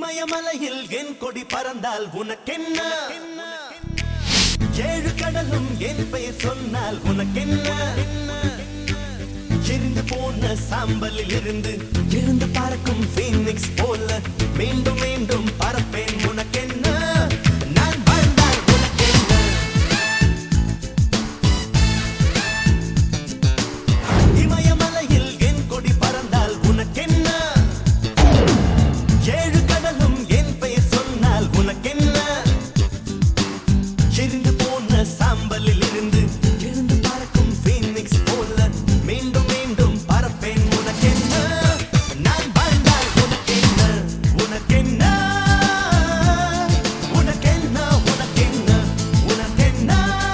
இமயமலையில் என் கொடி பறந்தால் உனக்கென்ன? ஏழு கடலும் என் பெயர் சொன்னால் உனக்கென்ன? எரிந்து போன சாம்பலில் இருந்து எழுந்து பறக்கும் ஃபீனிக்ஸ் போல மீண்டும் மீண்டும் பறப்பேன் உனக்கென்ன? நான் வாழ்ந்தால் உனக்கென்ன? இமயமலையில் என் கொடி பறந்தால் உனக்கென்ன? ஏழு கடலும் என் பெயர் சொன்னால் உனக்கென்ன? எரிந்து போன சாம்பலில் இருந்து எழுந்து பறக்கும் ஃபீனிக்ஸ் போல மீண்டும் மீண்டும் பறப்பேன் உனக்கென்ன? நான் வாழ்ந்தால் உனக்கென்ன? உனக்கென்ன? உனக்கென்ன? உனக்கென்ன? உனக்கென்ன?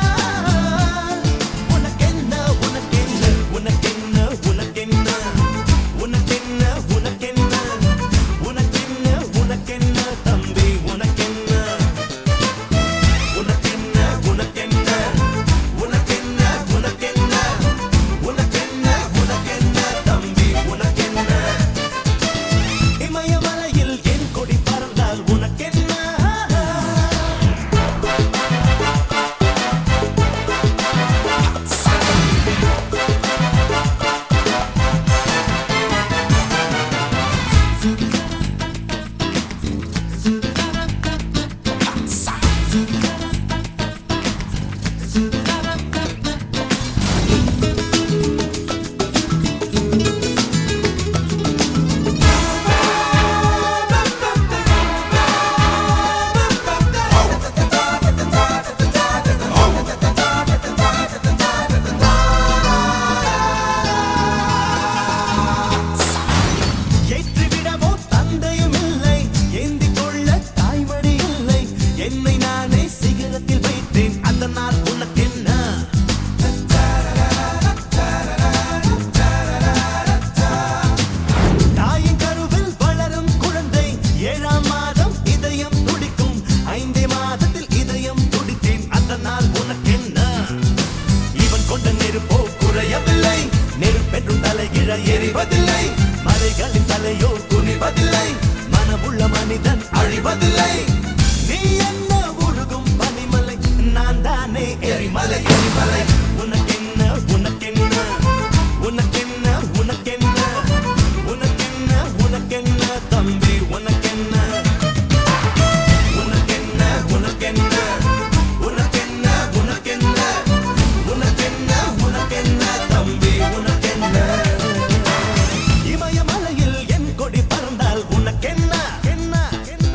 உனக்கென்ன? உனக்கென்ன? உனக்கென்ன? உனக்கென்ன? உனக்கென்ன? உனக்கென்ன? உனக்கென்ன? உனக்கென்ன தம்பி உனக்கென்ன? உனக்கென்ன? உனக்கென்ன? உனக்கென்ன? உனக்கென்ன? உனக்கென்ன? உனக்கென்ன தம்பி உனக்கென்ன? இமயமலையில் என் கொடி பறந்தால் உனக்கென்ன? ஏற்றிவிடவோ தந்தையும் இல்லை, ஏந்திக் கொள்ள தாய்மடி இல்லை. என்னை நானே சிகரத்தில் வைத்தேன், அதனால் உனக்கென்ன? தாயின் கருவில் வளரும் குழந்தை 7ஆம் மாதம் இதயம் துடிக்கும், 5 மாதத்தில் இதயம் துடித்தேன், அதனால் உனக்கென்ன? இவன் கொண்ட நெருப்போ குறையவில்லை, நெருப்பென்றும் தலைகிழ எரிவதில்லை, மலைகளின் தலையோ குனிவதில்லை, மனமுள்ள மனிதன் அழிவதில்லை. நீ என்ன உருகும் பனிமலை, நான் தானே எரிமலை எரிமலை. உனக்கென்ன? உனக்கென்ன? உனக்கென்ன? உனக்கென்ன? உனக்கென்ன? உனக்கென்ன தம்பி உனக்கென்ன? உனக்கென்ன? உனக்கென்ன? உனக்கென்ன? உனக்கென்ன? உனக்கென்ன? உனக்கென்ன தம்பி உனக்கென்ன? இமயமலையில் என் கொடி பறந்தால் உனக்கென்ன? என்ன? என்ன?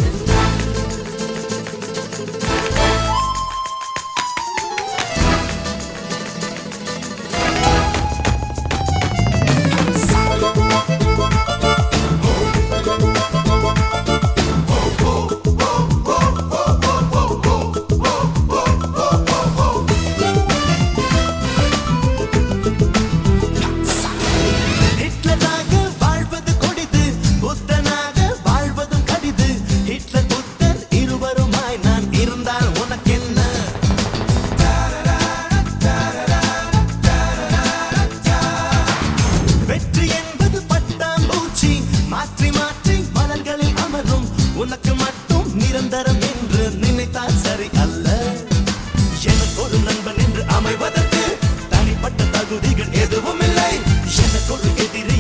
ஹிட்லராக வாழ்வது கொடிது, புத்தனாக வாழ்வதும் கடிது. ஹிட்லர் புத்தர் இருவருமாய் நான் இருந்தால் உனக்கென்ன? வெற்றி என்பது பட்டாம்பூச்சி, மாற்றி மாற்றி மலர்களில் அமரும். உனக்கு மட்டும் நிரந்தரம் என்று நினைத்தால் சரி அல்ல. எனக்கு ஒரு நண்பன் என்று அமைவதற்கு தனிப்பட்ட தகுதிகள் எதுவும் இல்லை. எனக்கு ஒரு எதிரி